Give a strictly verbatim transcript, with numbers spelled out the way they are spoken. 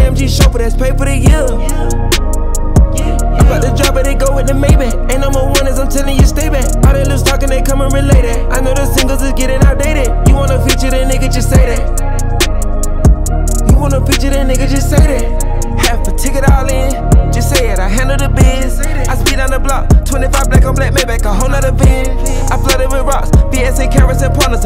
M G chauffeur, that's pay for the year. I'm about to drop it, they go with the Maybach. Ain't no more winners, I'm telling you, stay back. All they loose talking, they come and relate it. I know the singles is getting outdated. You wanna feature that nigga, just say that. You wanna feature that nigga, just say that. Half a ticket all in, just say it, I handle the biz. I speed on the block, twenty-five black on black Maybach, a whole nother van. I flooded with rocks, B S and carrots and partners.